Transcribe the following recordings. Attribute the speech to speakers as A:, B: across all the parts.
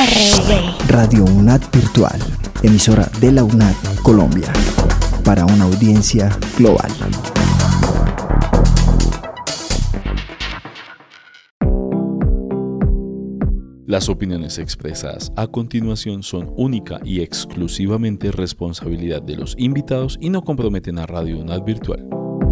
A: RV.
B: Radio UNAD Virtual, emisora de la UNAD Colombia, para una audiencia global.
C: Las opiniones expresadas a continuación son única y exclusivamente responsabilidad de los invitados y no comprometen a Radio UNAD Virtual.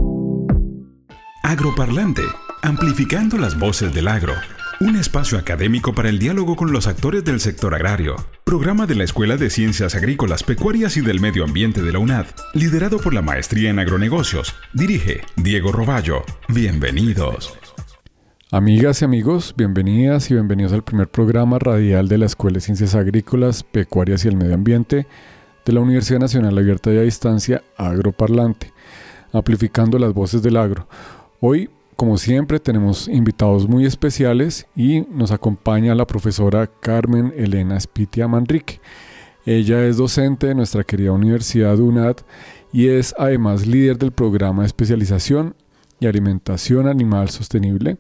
D: Agroparlante, amplificando las voces del agro. Un espacio académico para el diálogo con los actores del sector agrario. Programa de la Escuela de Ciencias Agrícolas, Pecuarias y del Medio Ambiente de la UNAD, liderado por la Maestría en Agronegocios. Dirige Diego Roballo. Bienvenidos.
E: Amigas y amigos, bienvenidas y bienvenidos al primer programa radial de la Escuela de Ciencias Agrícolas, Pecuarias y el Medio Ambiente de la Universidad Nacional Abierta y a Distancia, Agroparlante, amplificando las voces del agro. Hoy, como siempre, tenemos invitados muy especiales y nos acompaña la profesora Carmen Elena Spitia Manrique. Ella es docente de nuestra querida Universidad UNAD y es además líder del programa de especialización y alimentación animal sostenible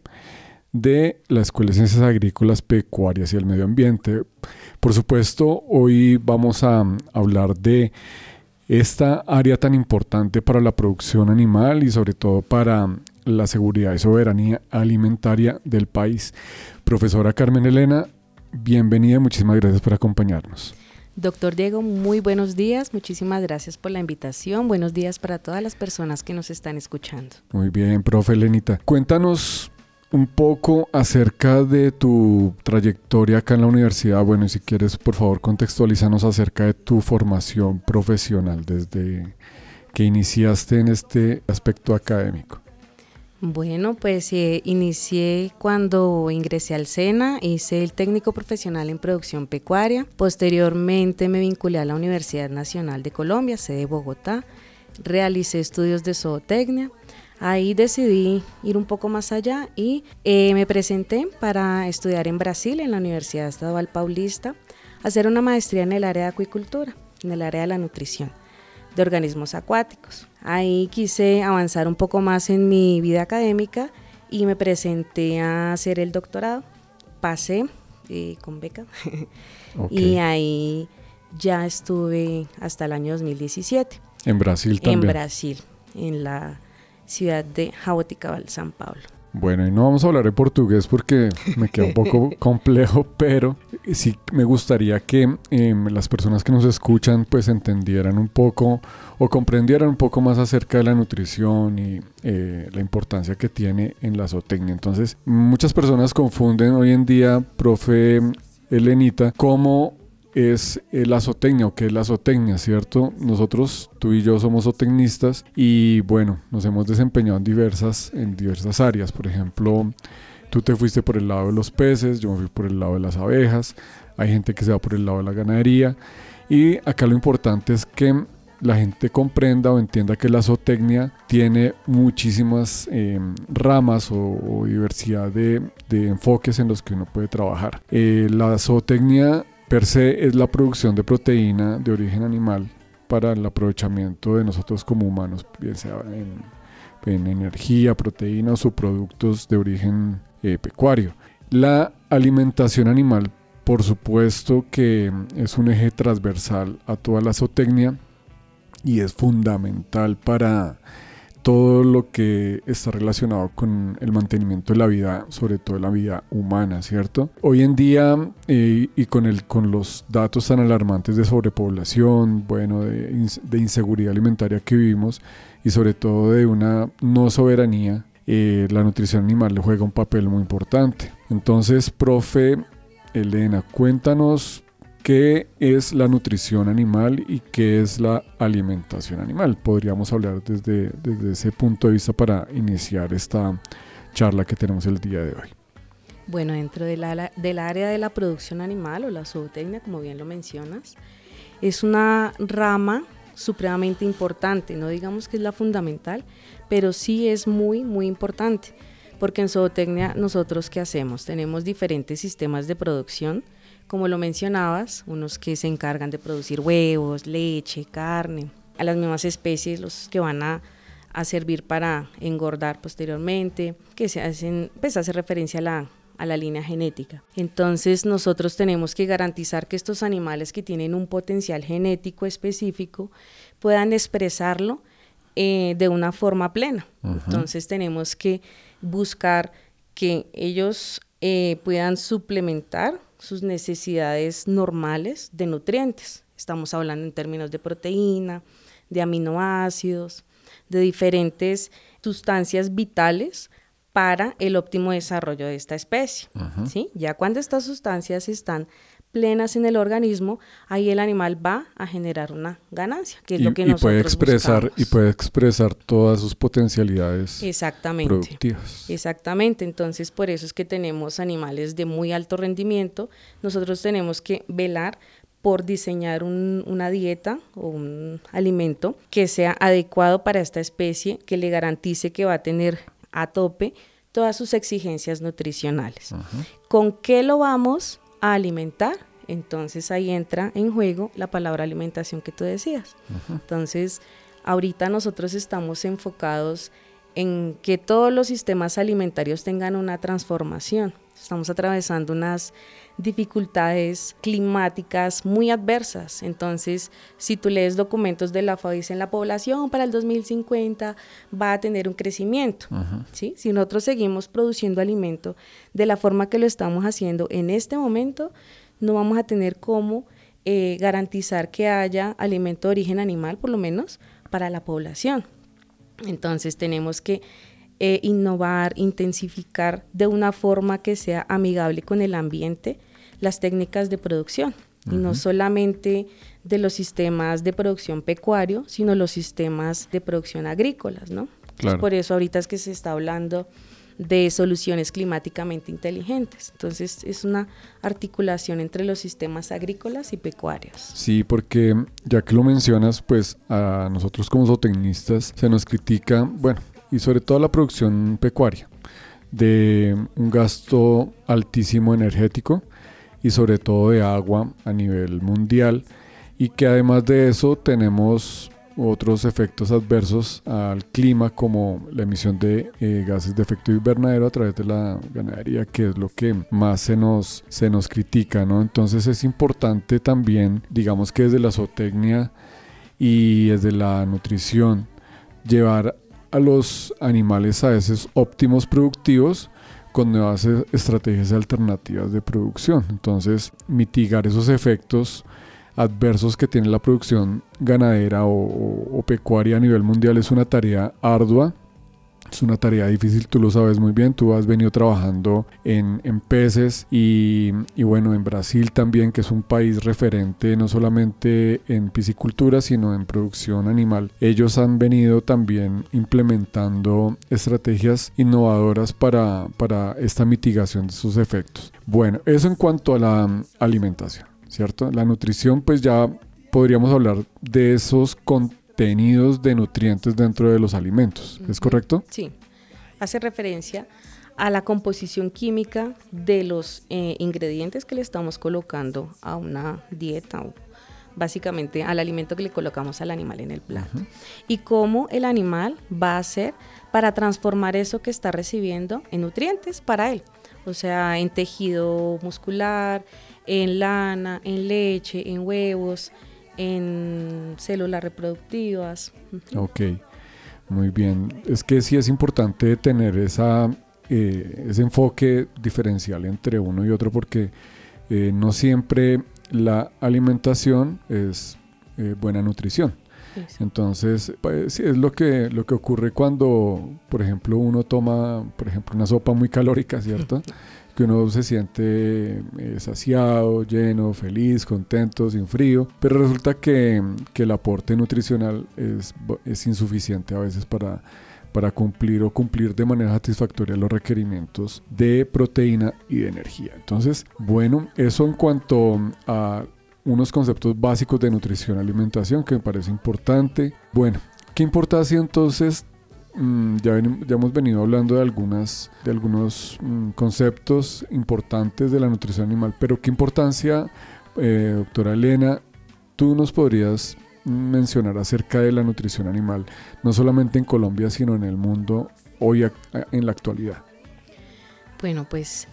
E: de la Escuela de Ciencias Agrícolas, Pecuarias y el Medio Ambiente. Por supuesto, hoy vamos a hablar de esta área tan importante para la producción animal y sobre todo para la seguridad y soberanía alimentaria del país. Profesora Carmen Elena, bienvenida y muchísimas gracias por acompañarnos.
F: Doctor Diego, muy buenos días, muchísimas gracias por la invitación, buenos días para todas las personas que nos están escuchando.
E: Muy bien, profe Elenita, cuéntanos un poco acerca de tu trayectoria acá en la universidad. Bueno, y si quieres, por favor, contextualízanos acerca de tu formación profesional desde que iniciaste en este aspecto académico.
F: Bueno, pues inicié cuando ingresé al SENA, hice el técnico profesional en producción pecuaria, posteriormente me vinculé a la Universidad Nacional de Colombia, sede Bogotá, realicé estudios de zootecnia, ahí decidí ir un poco más allá y me presenté para estudiar en Brasil, en la Universidad Estadual Paulista, hacer una maestría en el área de acuicultura, en el área de la nutrición de organismos acuáticos. Ahí quise avanzar un poco más en mi vida académica y me presenté a hacer el doctorado. Pasé con beca y ahí ya estuve hasta el año 2017.
E: ¿En Brasil también?
F: En Brasil, en la ciudad de Jaboticabal, San Pablo.
E: Bueno, y no vamos a hablar de portugués porque me queda un poco complejo, pero sí me gustaría que las personas que nos escuchan pues entendieran un poco o comprendieran un poco más acerca de la nutrición y la importancia que tiene en la zootecnia. Entonces, muchas personas confunden hoy en día, profe Elenita, cómo es la zootecnia o qué es la zootecnia, ¿cierto? Nosotros, tú y yo somos zootecnistas y bueno, nos hemos desempeñado en diversas áreas. Por ejemplo, tú te fuiste por el lado de los peces, yo me fui por el lado de las abejas, hay gente que se va por el lado de la ganadería y acá lo importante es que la gente comprenda o entienda que la zootecnia tiene muchísimas ramas o diversidad de enfoques en los que uno puede trabajar. La zootecnia per se es la producción de proteína de origen animal para el aprovechamiento de nosotros como humanos, bien sea en energía, proteína o subproductos de origen pecuario. La alimentación animal, por supuesto que es un eje transversal a toda la zootecnia y es fundamental para todo lo que está relacionado con el mantenimiento de la vida, sobre todo la vida humana, ¿cierto? Hoy en día, y con los datos tan alarmantes de sobrepoblación, bueno, de inseguridad alimentaria que vivimos, y sobre todo de una no soberanía, la nutrición animal le juega un papel muy importante. Entonces, profe Elena, cuéntanos ¿qué es la nutrición animal y qué es la alimentación animal? Podríamos hablar desde ese punto de vista para iniciar esta charla que tenemos el día de hoy.
F: Bueno, dentro del área de la producción animal o la zootecnia, como bien lo mencionas, es una rama supremamente importante, no digamos que es la fundamental, pero sí es muy, muy importante, porque en zootecnia nosotros ¿qué hacemos? Tenemos diferentes sistemas de producción, como lo mencionabas, unos que se encargan de producir huevos, leche, carne, a las mismas especies, los que van a servir para engordar posteriormente, que se hacen, pues hace referencia a a la línea genética. Entonces nosotros tenemos que garantizar que estos animales que tienen un potencial genético específico puedan expresarlo de una forma plena. Entonces tenemos que buscar que ellos puedan suplementar sus necesidades normales de nutrientes. Estamos hablando en términos de proteína, de aminoácidos, de diferentes sustancias vitales para el óptimo desarrollo de esta especie. ¿Sí? Ya cuando estas sustancias están plenas en el organismo, ahí el animal va a generar una ganancia, que es lo que nosotros buscamos.
E: Y puede expresar todas sus potencialidades productivas.
F: Exactamente, entonces por eso es que tenemos animales de muy alto rendimiento. Nosotros tenemos que velar por diseñar una dieta o un alimento que sea adecuado para esta especie, que le garantice que va a tener a tope todas sus exigencias nutricionales. ¿Con qué lo vamos a alimentar? Entonces ahí entra en juego la palabra alimentación que tú decías. Entonces ahorita nosotros estamos enfocados en que todos los sistemas alimentarios tengan una transformación. Estamos atravesando unas dificultades climáticas muy adversas. Entonces, si tú lees documentos de la FAO, dicen la población para el 2050 va a tener un crecimiento. ¿Sí? Si nosotros seguimos produciendo alimento de la forma que lo estamos haciendo en este momento, no vamos a tener cómo garantizar que haya alimento de origen animal, por lo menos para la población. Entonces, tenemos que innovar, intensificar de una forma que sea amigable con el ambiente las técnicas de producción, y no solamente de los sistemas de producción pecuario, sino los sistemas de producción agrícolas, ¿no? Claro. Por eso ahorita es que se está hablando de soluciones climáticamente inteligentes. Entonces es una articulación entre los sistemas agrícolas y pecuarios.
E: Sí, porque ya que lo mencionas, pues a nosotros como zootecnistas se nos critica, bueno, y sobre todo la producción pecuaria, de un gasto altísimo energético y sobre todo de agua a nivel mundial, y que además de eso tenemos otros efectos adversos al clima, como la emisión de gases de efecto invernadero a través de la ganadería, que es lo que más se nos critica, ¿no? Entonces es importante también, digamos que desde la zootecnia y desde la nutrición, llevar a los animales a esos óptimos productivos con nuevas estrategias alternativas de producción. Entonces, mitigar esos efectos adversos que tiene la producción ganadera o pecuaria a nivel mundial es una tarea ardua, es una tarea difícil, tú lo sabes muy bien, tú has venido trabajando en peces y bueno, en Brasil también, que es un país referente no solamente en piscicultura, sino en producción animal. Ellos han venido también implementando estrategias innovadoras para esta mitigación de sus efectos. Bueno, eso en cuanto a la alimentación, ¿cierto? La nutrición, pues ya podríamos hablar de esos contenidos de nutrientes dentro de los alimentos, ¿es correcto?
F: Sí, hace referencia a la composición química de los ingredientes que le estamos colocando a una dieta, o básicamente al alimento que le colocamos al animal en el plato, y cómo el animal va a hacer para transformar eso que está recibiendo en nutrientes para él, o sea, en tejido muscular, en lana, en leche, en huevos, en células reproductivas.
E: Ok, muy bien. Es que sí es importante tener ese enfoque diferencial entre uno y otro, porque no siempre la alimentación es buena nutrición. Sí. Entonces, pues, sí, es lo que ocurre cuando, por ejemplo, uno toma, por ejemplo, una sopa muy calórica, ¿cierto? Que uno se siente saciado, lleno, feliz, contento, sin frío, pero resulta que el aporte nutricional es insuficiente a veces para cumplir de manera satisfactoria los requerimientos de proteína y de energía. Entonces, bueno, eso en cuanto a unos conceptos básicos de nutrición y alimentación que me parece importante. Bueno, ¿qué importancia entonces? Ya hemos venido hablando de algunos conceptos importantes de la nutrición animal, pero ¿qué importancia, doctora Elena, tú nos podrías mencionar acerca de la nutrición animal, no solamente en Colombia, sino en el mundo hoy en la actualidad?
F: Bueno, pues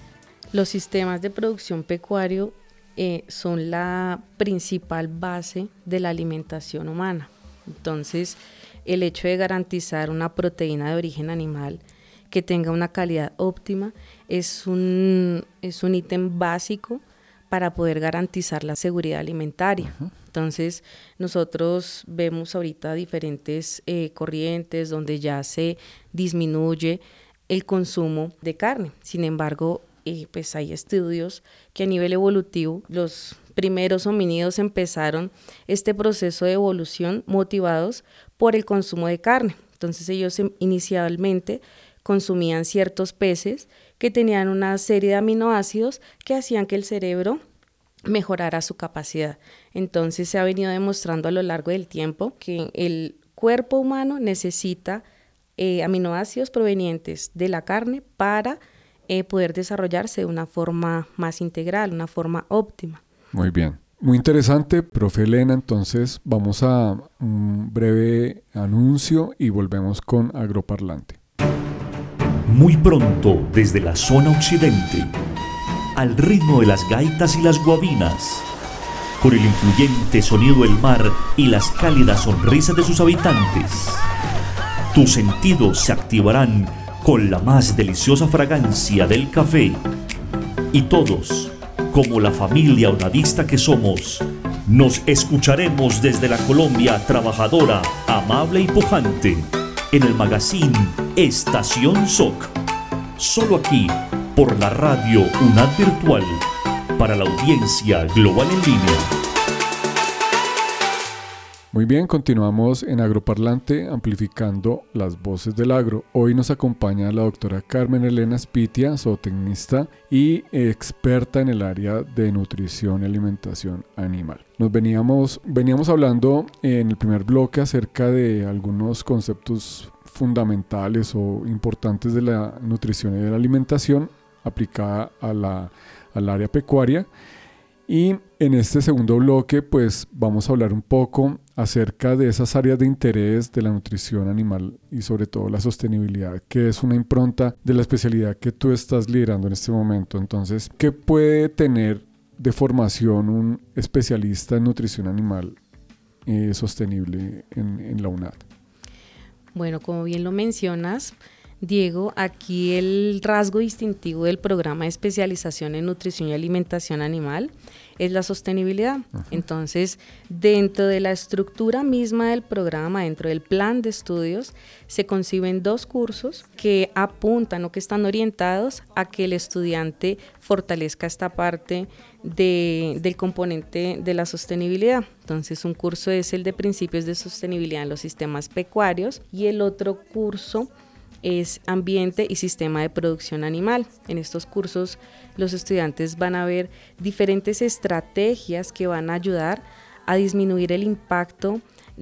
F: Los sistemas de producción pecuario son la principal base de la alimentación humana. Entonces, el hecho de garantizar una proteína de origen animal que tenga una calidad óptima es un ítem básico para poder garantizar la seguridad alimentaria. Entonces, nosotros vemos ahorita diferentes corrientes donde ya se disminuye el consumo de carne. Sin embargo, pues hay estudios que a nivel evolutivo, los primeros homínidos empezaron este proceso de evolución motivados por el consumo de carne. Entonces ellos inicialmente consumían ciertos peces que tenían una serie de aminoácidos que hacían que el cerebro mejorara su capacidad. Entonces se ha venido demostrando a lo largo del tiempo que el cuerpo humano necesita aminoácidos provenientes de la carne para poder desarrollarse de una forma más integral, una forma óptima.
E: Muy bien. Muy interesante, profe Elena. Entonces vamos a un breve anuncio y volvemos con Agroparlante.
A: Muy pronto, desde la zona occidente, al ritmo de las gaitas y las guabinas, con el influyente sonido del mar y las cálidas sonrisas de sus habitantes, tus sentidos se activarán con la más deliciosa fragancia del café, y todos, como la familia unadista que somos, nos escucharemos desde la Colombia trabajadora, amable y pujante, en el magazine Estación SOC, solo aquí por la radio UNAD Virtual, para la audiencia global en línea.
E: Muy bien, continuamos en Agroparlante, amplificando las voces del agro. Hoy nos acompaña la doctora Carmen Elena Spitia, zootecnista y experta en el área de nutrición y alimentación animal. Veníamos hablando en el primer bloque acerca de algunos conceptos fundamentales o importantes de la nutrición y de la alimentación aplicada al área pecuaria. Y en este segundo bloque pues vamos a hablar un poco acerca de esas áreas de interés de la nutrición animal y sobre todo la sostenibilidad, que es una impronta de la especialidad que tú estás liderando en este momento. Entonces, ¿qué puede tener de formación un especialista en nutrición animal sostenible en la UNAD?
F: Bueno, como bien lo mencionas, Diego, aquí el rasgo distintivo del programa de especialización en nutrición y alimentación animal es la sostenibilidad. Uh-huh. Entonces, dentro de la estructura misma del programa, dentro del plan de estudios, se conciben 2 cursos que apuntan o que están orientados a que el estudiante fortalezca esta parte del componente de la sostenibilidad. Entonces, un curso es el de principios de sostenibilidad en los sistemas pecuarios y el otro curso es ambiente y sistema de producción animal. En estos cursos los estudiantes van a ver diferentes estrategias que van a ayudar a disminuir el impacto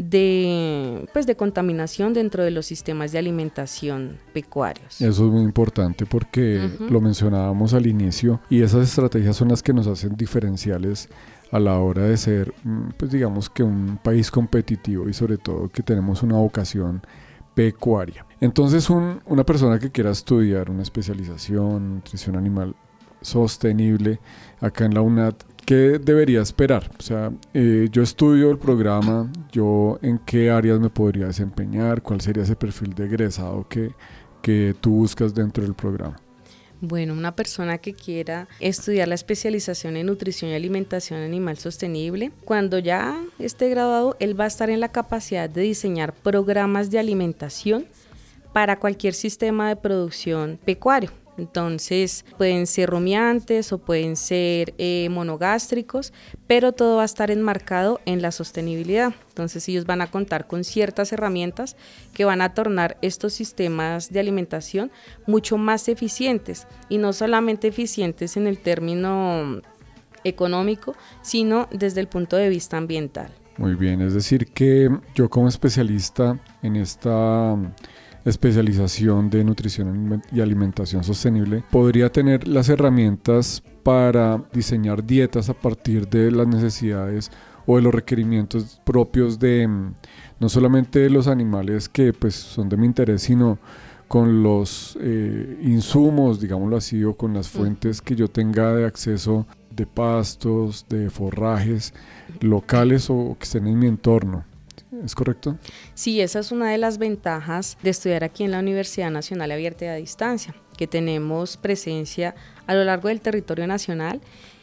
F: de contaminación dentro de los sistemas de alimentación pecuarios.
E: Eso es muy importante porque lo mencionábamos al inicio y esas estrategias son las que nos hacen diferenciales a la hora de ser, pues digamos que un país competitivo y sobre todo que tenemos una vocación pecuaria. Entonces una persona que quiera estudiar una especialización, nutrición animal sostenible acá en la UNAD, ¿qué debería esperar? O sea, yo estudio el programa, yo en qué áreas me podría desempeñar, cuál sería ese perfil de egresado que tú buscas dentro del programa.
F: Bueno, una persona que quiera estudiar la especialización en nutrición y alimentación animal sostenible, cuando ya esté graduado, él va a estar en la capacidad de diseñar programas de alimentación para cualquier sistema de producción pecuario. Entonces pueden ser rumiantes o pueden ser monogástricos, pero todo va a estar enmarcado en la sostenibilidad. Entonces ellos van a contar con ciertas herramientas que van a tornar estos sistemas de alimentación mucho más eficientes, y no solamente eficientes en el término económico, sino desde el punto de vista ambiental.
E: Muy bien, es decir que yo como especialista en esta especialización de nutrición y alimentación sostenible podría tener las herramientas para diseñar dietas a partir de las necesidades o de los requerimientos propios de no solamente de los animales que pues son de mi interés, sino con los insumos, digámoslo así, o con las fuentes que yo tenga de acceso de pastos, de forrajes locales o que estén en mi entorno. ¿Es correcto?
F: Sí, esa es una de las ventajas de estudiar aquí en la Universidad Nacional Abierta y a Distancia, que tenemos presencia a lo largo del territorio nacional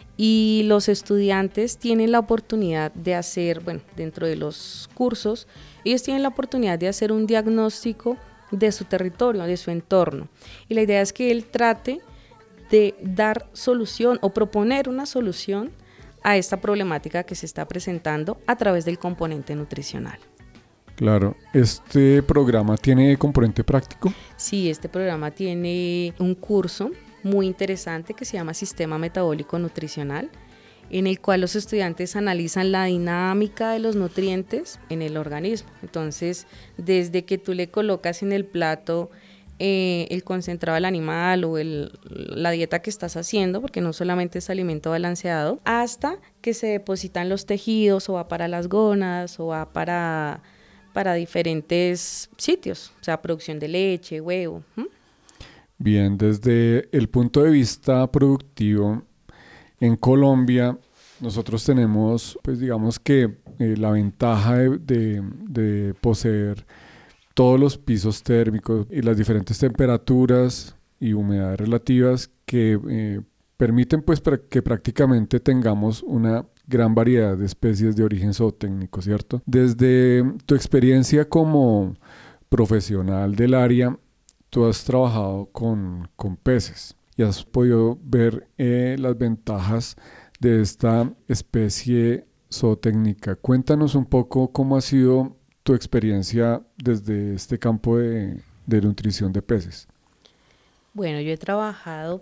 F: y los estudiantes tienen la oportunidad de hacer, bueno, dentro de los cursos, ellos tienen la oportunidad de hacer un diagnóstico de su territorio, de su entorno. Y la idea es que él trate de dar solución o proponer una solución a esta problemática que se está presentando a través del componente nutricional.
E: Claro, ¿este programa tiene componente práctico?
F: Sí, este programa tiene un curso muy interesante que se llama Sistema Metabólico Nutricional, en el cual los estudiantes analizan la dinámica de los nutrientes en el organismo. Entonces, desde que tú le colocas en el plato el concentrado del animal o la dieta que estás haciendo, porque no solamente es alimento balanceado, hasta que se depositan los tejidos o va para las gónadas o va para diferentes sitios, o sea, producción de leche, huevo.
E: Bien, desde el punto de vista productivo, en Colombia nosotros tenemos, pues digamos que la ventaja de poseer todos los pisos térmicos y las diferentes temperaturas y humedades relativas que permiten pues que prácticamente tengamos una gran variedad de especies de origen zootécnico, ¿cierto? Desde tu experiencia como profesional del área, tú has trabajado con peces y has podido ver las ventajas de esta especie zootécnica. Cuéntanos un poco cómo ha sido tu experiencia desde este campo de nutrición de peces.
F: Bueno, yo he trabajado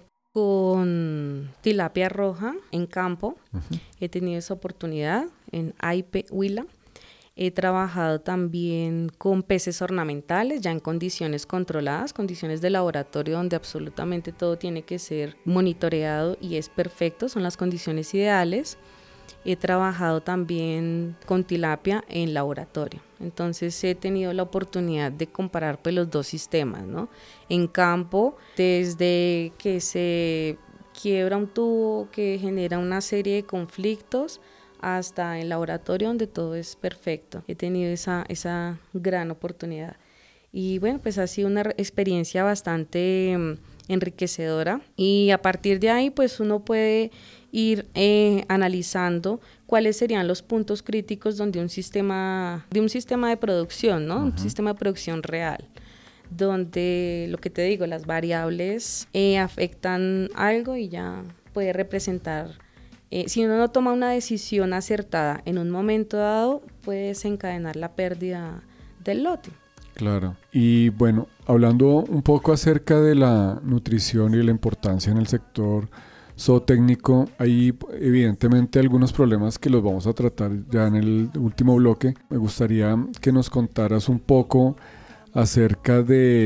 F: con tilapia roja en campo. He tenido esa oportunidad en Aipe, Huila. He trabajado también con peces ornamentales, ya en condiciones controladas, condiciones de laboratorio donde absolutamente todo tiene que ser monitoreado y es perfecto, son las condiciones ideales. He trabajado también con tilapia en laboratorio. Entonces he tenido la oportunidad de comparar pues, los dos sistemas, ¿no? En campo, desde que se quiebra un tubo que genera una serie de conflictos, hasta en laboratorio donde todo es perfecto. He tenido esa gran oportunidad. Y bueno, pues ha sido una experiencia bastante enriquecedora. Y a partir de ahí, pues uno puede ir analizando cuáles serían los puntos críticos donde un sistema de producción, ¿no? Un sistema de producción real, donde lo que te digo, las variables afectan algo y ya puede representar. Si uno no toma una decisión acertada en un momento dado, puede desencadenar la pérdida del lote.
E: Claro. Y bueno, hablando un poco acerca de la nutrición y la importancia en el sector zootécnico, hay evidentemente algunos problemas que los vamos a tratar ya en el último bloque. Me gustaría que nos contaras un poco acerca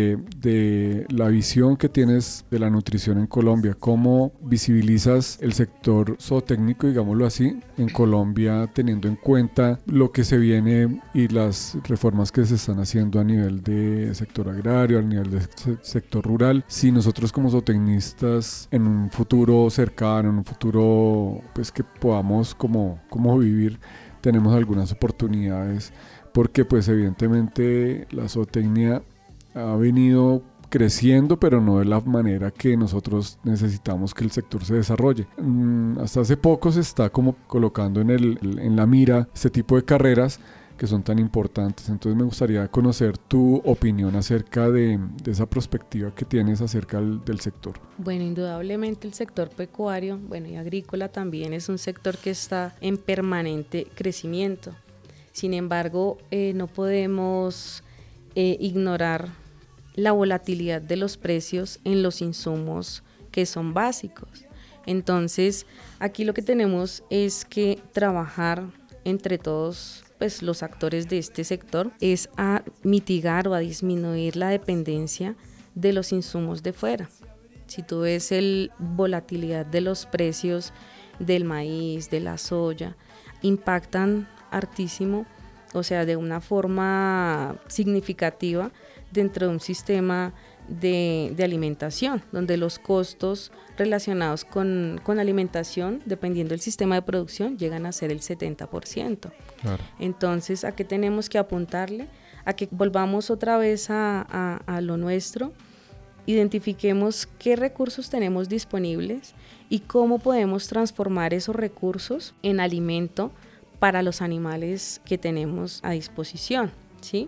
E: de la visión que tienes de la nutrición en Colombia, cómo visibilizas el sector zootécnico, digámoslo así, en Colombia, teniendo en cuenta lo que se viene y las reformas que se están haciendo a nivel de sector agrario, a nivel de sector rural. Si nosotros como zootecnistas en un futuro cercano, en un futuro pues que podamos como vivir, tenemos algunas oportunidades, porque pues evidentemente la zootecnia ha venido creciendo, pero no de la manera que nosotros necesitamos que el sector se desarrolle. Hasta hace poco se está como colocando en la mira este tipo de carreras que son tan importantes. Entonces me gustaría conocer tu opinión acerca de esa perspectiva que tienes acerca del sector.
F: Bueno, indudablemente el sector pecuario, bueno, y agrícola también es un sector que está en permanente crecimiento. Sin embargo, no podemos ignorar la volatilidad de los precios en los insumos que son básicos. Entonces, aquí lo que tenemos es que trabajar entre todos pues, los actores de este sector es a mitigar o a disminuir la dependencia de los insumos de fuera. Si tú ves la volatilidad de los precios del maíz, de la soya, impactan hartísimo, o sea, de una forma significativa dentro de un sistema de alimentación, donde los costos relacionados con alimentación, dependiendo del sistema de producción, llegan a ser el 70%.
E: Claro.
F: Entonces, ¿a qué tenemos que apuntarle? A que volvamos otra vez a lo nuestro, identifiquemos qué recursos tenemos disponibles y cómo podemos transformar esos recursos en alimento para los animales que tenemos a disposición, ¿sí?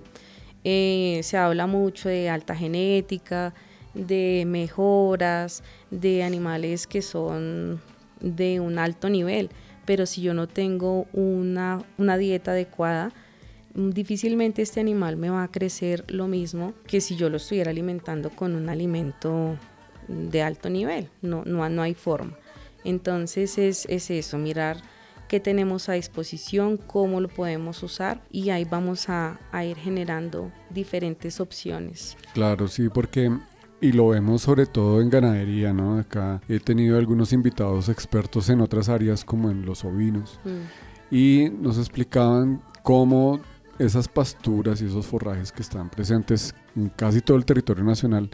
F: Se habla mucho de alta genética, de mejoras, de animales que son de un alto nivel, pero si yo no tengo una dieta adecuada, difícilmente este animal me va a crecer lo mismo que si yo lo estuviera alimentando con un alimento de alto nivel. No hay forma. Entonces es eso, mirar qué tenemos a disposición, cómo lo podemos usar, y ahí vamos a ir generando diferentes opciones.
E: Claro, sí, porque, y lo vemos sobre todo en ganadería, ¿no? Acá he tenido algunos invitados expertos en otras áreas como en los ovinos, y nos explicaban cómo esas pasturas y esos forrajes que están presentes en casi todo el territorio nacional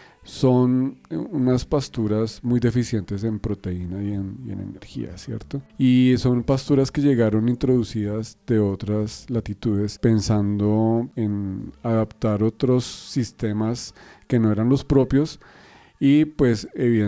E: son unas pasturas muy deficientes en proteína y en energía, ¿cierto? Y son pasturas que llegaron introducidas de otras latitudes pensando en adaptar otros sistemas que no eran los propios, y pues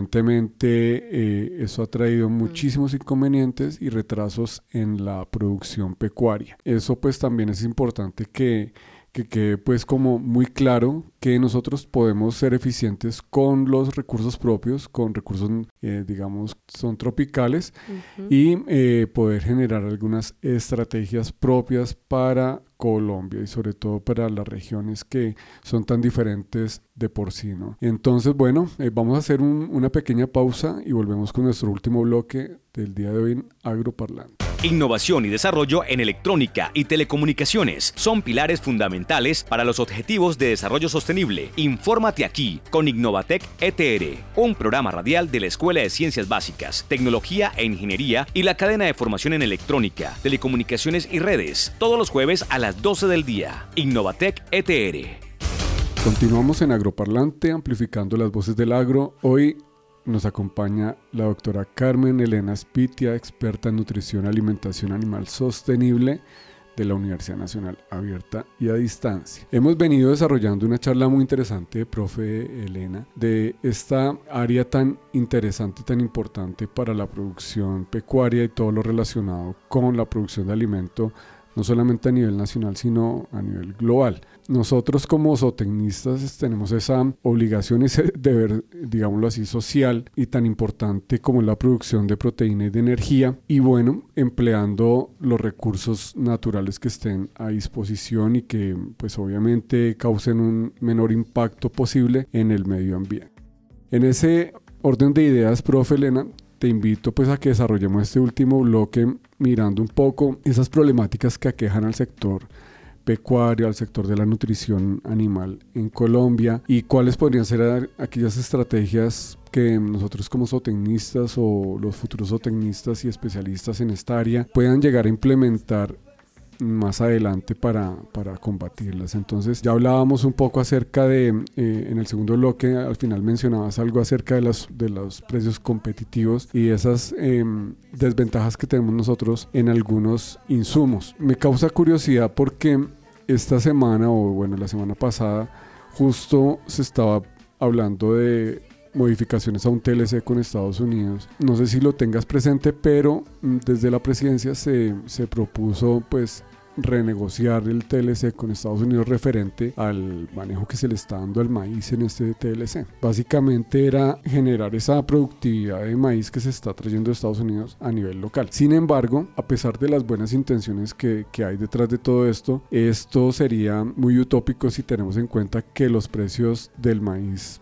E: evidentemente eso ha traído muchísimos inconvenientes y retrasos en la producción pecuaria. Eso pues también es importante que quede pues como muy claro que nosotros podemos ser eficientes con los recursos propios, con recursos digamos son tropicales, y poder generar algunas estrategias propias para Colombia y sobre todo para las regiones que son tan diferentes de por sí, ¿no? Entonces, bueno, vamos a hacer una pequeña pausa y volvemos con nuestro último bloque del día de hoy en Agroparlante.
G: Innovación y desarrollo en electrónica y telecomunicaciones son pilares fundamentales para los objetivos de desarrollo sostenible. Infórmate aquí con Innovatec ETR, un programa radial de la Escuela de Ciencias Básicas, Tecnología e Ingeniería y la cadena de formación en electrónica, telecomunicaciones y redes, todos los jueves a las 12 del día. Innovatec ETR.
E: Continuamos en Agroparlante, amplificando las voces del agro. Hoy nos acompaña la doctora Carmen Elena Spitia, experta en nutrición y alimentación animal sostenible de la Universidad Nacional Abierta y a Distancia. Hemos venido desarrollando una charla muy interesante, profe Elena, de esta área tan interesante, tan importante para la producción pecuaria y todo lo relacionado con la producción de alimento, no solamente a nivel nacional, sino a nivel global. Nosotros como zootecnistas tenemos esa obligación, ese deber, digámoslo así, social y tan importante como la producción de proteína y de energía, y bueno, empleando los recursos naturales que estén a disposición y que pues obviamente causen un menor impacto posible en el medio ambiente. En ese orden de ideas, profe Elena, te invito pues a que desarrollemos este último bloque mirando un poco esas problemáticas que aquejan al sector pecuario, al sector de la nutrición animal en Colombia, y cuáles podrían ser aquellas estrategias que nosotros como zootecnistas o los futuros zootecnistas y especialistas en esta área puedan llegar a implementar más adelante para combatirlas. Entonces ya hablábamos un poco acerca de, en el segundo bloque al final mencionabas algo acerca de los precios competitivos y esas desventajas que tenemos nosotros en algunos insumos. Me causa curiosidad porque esta semana, o bueno, la semana pasada, justo se estaba hablando de modificaciones a un TLC con Estados Unidos. No sé si lo tengas presente, pero desde la presidencia se propuso pues renegociar el TLC con Estados Unidos referente al manejo que se le está dando al maíz en este TLC. Básicamente era generar esa productividad de maíz que se está trayendo de Estados Unidos a nivel local. Sin embargo, a pesar de las buenas intenciones que hay detrás de todo esto, esto sería muy utópico si tenemos en cuenta que los precios del maíz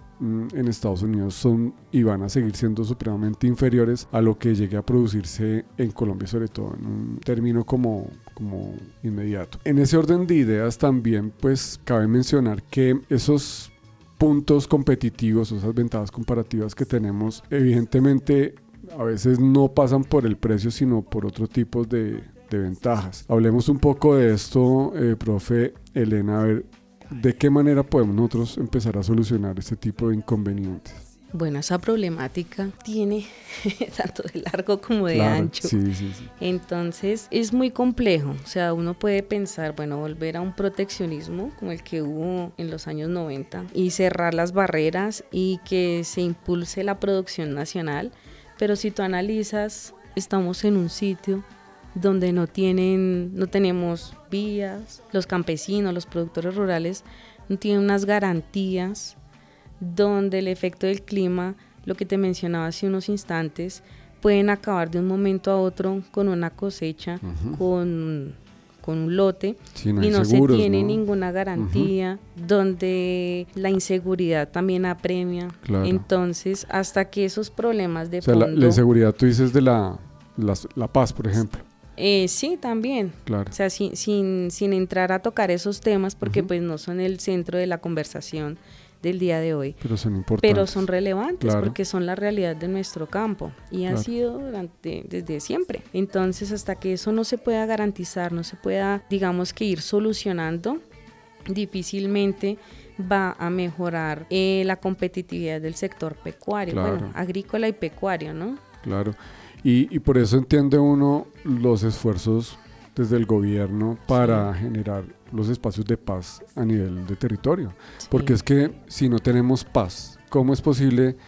E: en Estados Unidos son y van a seguir siendo supremamente inferiores a lo que llegue a producirse en Colombia, sobre todo en un término como inmediato. En ese orden de ideas también pues cabe mencionar que esos puntos competitivos, esas ventajas comparativas que tenemos, evidentemente a veces no pasan por el precio, sino por otro tipo de ventajas. Hablemos un poco de esto, profe Elena, a ver, ¿de qué manera podemos nosotros empezar a solucionar este tipo de inconvenientes?
F: Bueno, esa problemática tiene tanto de largo como de
E: Claro,
F: ancho.
E: sí.
F: Entonces es muy complejo. O sea, uno puede pensar, bueno, volver a un proteccionismo como el que hubo en los años 90 y cerrar las barreras y que se impulse la producción nacional. Pero si tú analizas, estamos en un sitio donde no tenemos vías, los campesinos, los productores rurales no tienen unas garantías, donde el efecto del clima, lo que te mencionaba hace unos instantes, pueden acabar de un momento a otro con una cosecha, con un lote,
E: Sí,
F: y no
E: seguros,
F: se tiene
E: ¿no?
F: ninguna garantía, donde la inseguridad también apremia.
E: Claro.
F: Entonces, hasta que esos problemas de
E: O sea,
F: fondo...
E: la inseguridad, tú dices de la paz, por ejemplo.
F: Sí, también.
E: Claro.
F: O sea, sin entrar a tocar esos temas, porque pues no son el centro de la conversación del día de hoy.
E: Pero son importantes.
F: Pero son relevantes,
E: Claro.
F: porque son la realidad de nuestro campo y ha
E: Claro.
F: sido desde siempre. Entonces, hasta que eso no se pueda garantizar, no se pueda, digamos, que ir solucionando, difícilmente va a mejorar la competitividad del sector pecuario,
E: Claro.
F: bueno, agrícola y pecuario, ¿no?
E: Claro. Y por eso entiende uno los esfuerzos desde el gobierno para generar los espacios de paz a nivel de territorio.
F: Sí.
E: Porque es que si no tenemos paz, ¿cómo es posible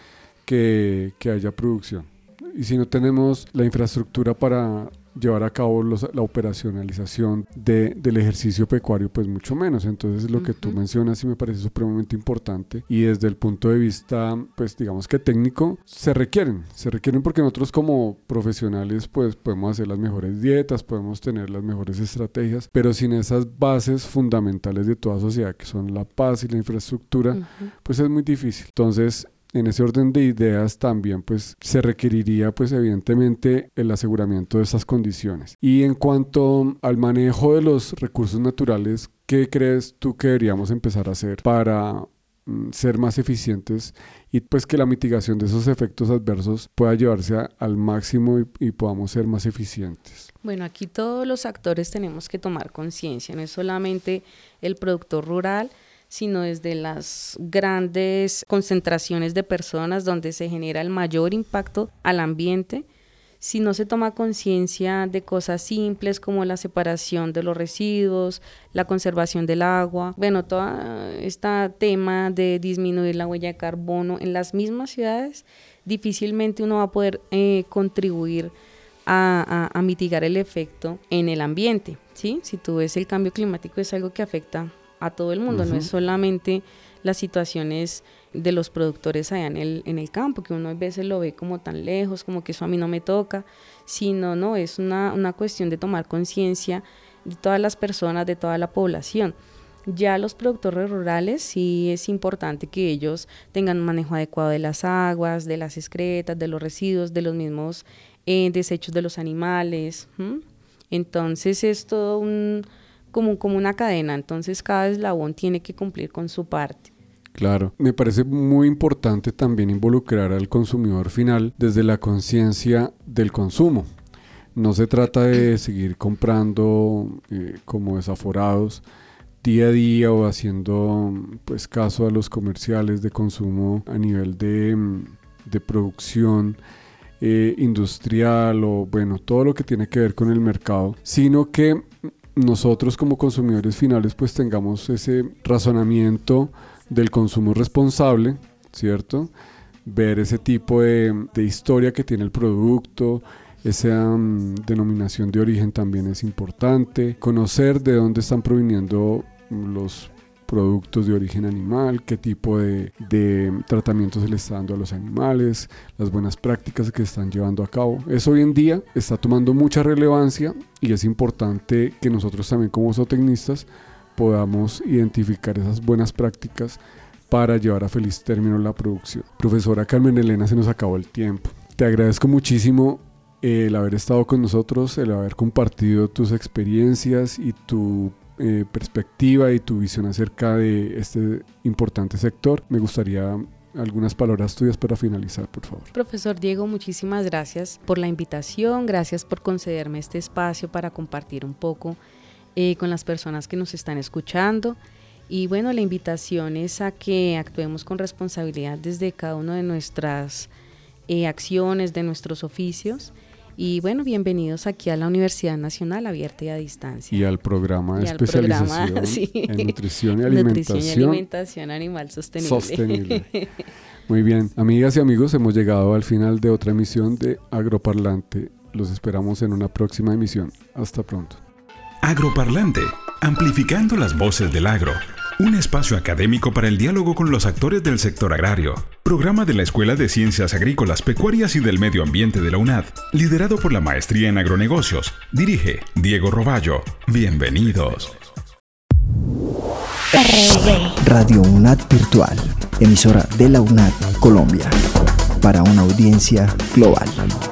E: que haya producción? Y si no tenemos la infraestructura para llevar a cabo la operacionalización del ejercicio pecuario, pues mucho menos. Entonces lo que tú mencionas sí me parece supremamente importante, y desde el punto de vista, pues digamos que técnico, se requieren porque nosotros como profesionales pues podemos hacer las mejores dietas, podemos tener las mejores estrategias, pero sin esas bases fundamentales de toda sociedad, que son la paz y la infraestructura, pues es muy difícil. Entonces, en ese orden de ideas también pues se requeriría pues evidentemente el aseguramiento de estas condiciones. Y en cuanto al manejo de los recursos naturales, ¿qué crees tú que deberíamos empezar a hacer para ser más eficientes y pues que la mitigación de esos efectos adversos pueda llevarse al máximo y podamos ser más eficientes?
F: Bueno, aquí todos los actores tenemos que tomar conciencia, no es solamente el productor rural, sino desde las grandes concentraciones de personas donde se genera el mayor impacto al ambiente. Si no se toma conciencia de cosas simples como la separación de los residuos, la conservación del agua, bueno, todo este tema de disminuir la huella de carbono en las mismas ciudades, difícilmente uno va a poder contribuir a mitigar el efecto en el ambiente, ¿sí? Si tú ves, el cambio climático es algo que afecta a todo el mundo, no es solamente las situaciones de los productores allá en el campo, que uno a veces lo ve como tan lejos, como que eso a mí no me toca, sino no, es una cuestión de tomar conciencia de todas las personas, de toda la población. Ya los productores rurales sí es importante que ellos tengan un manejo adecuado de las aguas, de las excretas, de los residuos, de los mismos desechos de los animales. Entonces es todo como una cadena, entonces cada eslabón tiene que cumplir con su parte.
E: Claro, me parece muy importante también involucrar al consumidor final desde la conciencia del consumo. No se trata de seguir comprando como desaforados día a día o haciendo pues caso a los comerciales de consumo a nivel de producción industrial o bueno, todo lo que tiene que ver con el mercado, sino que nosotros como consumidores finales pues tengamos ese razonamiento del consumo responsable, ¿cierto? Ver ese tipo de historia que tiene el producto, esa denominación de origen también es importante, conocer de dónde están proviniendo los productos de origen animal, qué tipo de tratamiento se le está dando a los animales, las buenas prácticas que están llevando a cabo. Eso hoy en día está tomando mucha relevancia y es importante que nosotros también como zootecnistas podamos identificar esas buenas prácticas para llevar a feliz término la producción. Profesora Carmen Elena, se nos acabó el tiempo. Te agradezco muchísimo el haber estado con nosotros, el haber compartido tus experiencias y tu perspectiva y tu visión acerca de este importante sector. Me gustaría algunas palabras tuyas para finalizar, por favor.
F: Profesor Diego, muchísimas gracias por la invitación, gracias por concederme este espacio para compartir un poco con las personas que nos están escuchando. Y bueno, la invitación es a que actuemos con responsabilidad desde cada una de nuestras acciones, de nuestros oficios. Y bueno, bienvenidos aquí a la Universidad Nacional Abierta y a Distancia.
E: Y al programa de especialización
F: sí,
E: en nutrición y alimentación.
F: Nutrición y alimentación animal sostenible.
E: Muy bien, amigas y amigos, hemos llegado al final de otra emisión de Agroparlante. Los esperamos en una próxima emisión. Hasta pronto.
D: Agroparlante, amplificando las voces del agro. Un espacio académico para el diálogo con los actores del sector agrario. Programa de la Escuela de Ciencias Agrícolas, Pecuarias y del Medio Ambiente de la UNAD, liderado por la Maestría en Agronegocios. Dirige Diego Roballo. Bienvenidos.
B: Radio UNAD Virtual, emisora de la UNAD Colombia, para una audiencia global.